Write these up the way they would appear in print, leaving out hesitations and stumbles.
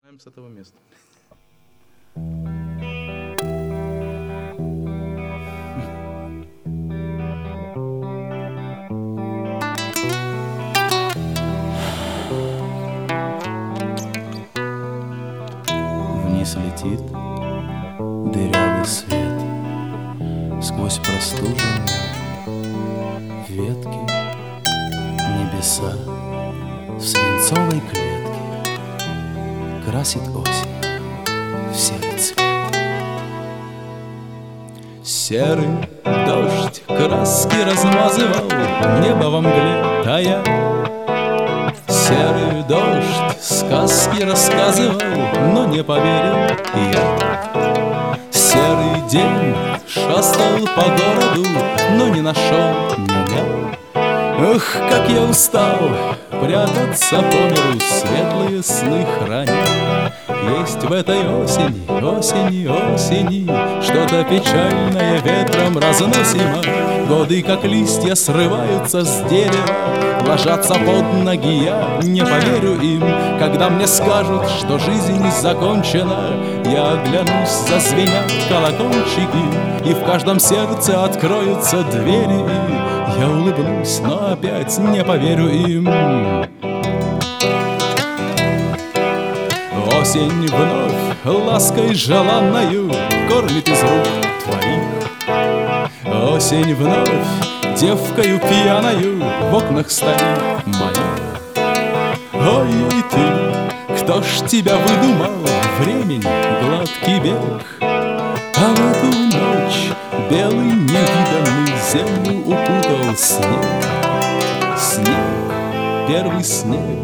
С этого места. Вниз летит дырявый свет сквозь простуженные ветки, небеса в свинцовой клетке красит осень в серый цвет. Серый дождь краски размазывал, небо во мгле тая. Серый дождь сказки рассказывал, но не поверил я. Серый день шастал по городу, но не нашел меня. Ох, как я устал прятаться по миру, светлые сны храня. Есть в этой осени, осени, осени что-то печальное ветром разносимо. Годы, как листья, срываются с дерева, ложатся под ноги, я не поверю им. Когда мне скажут, что жизнь закончена, я оглянусь, зазвенят колокольчики, и в каждом сердце откроются двери. Я улыбнусь, но опять не поверю им. Осень вновь лаской желанною кормит из рук твоих. Осень вновь девкою пьяною в окнах стоит моих. Ой, и ты, кто ж тебя выдумал, времени гладкий бег? А в эту ночь белый невиданный землю укутал снег. Снег, первый снег.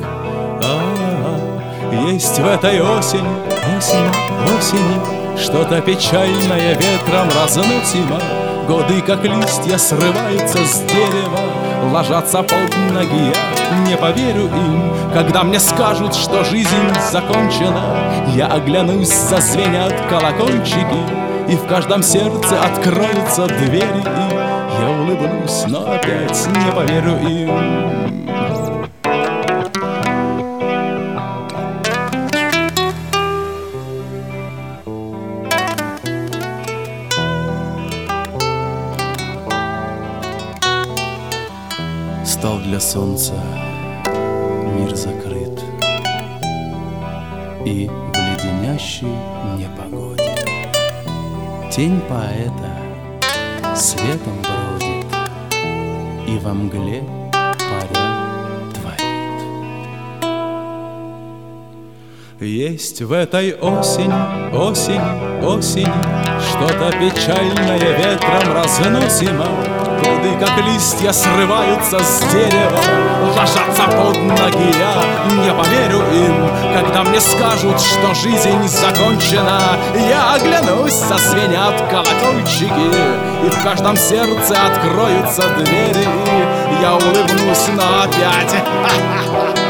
Есть в этой осени, осени, осени что-то печальное ветром разносимо. Годы, как листья, срываются с дерева, ложатся под ноги, я не поверю им. Когда мне скажут, что жизнь закончена, я оглянусь, зазвенят колокольчики, и в каждом сердце откроются двери. И я улыбнусь, но опять не поверю им. Стал для солнца мир закрыт, и в леденящей непогоде тень поэта светом бродит и во мгле паря творит. Есть в этой осени, осени, осени что-то печальное ветром разносимо. Годы, как листья, срываются с дерева, ложатся под ноги, я не поверю им. Когда мне скажут, что жизнь закончена, я оглянусь, зазвенят колокольчики, и в каждом сердце откроются двери. Я улыбнусь, но опять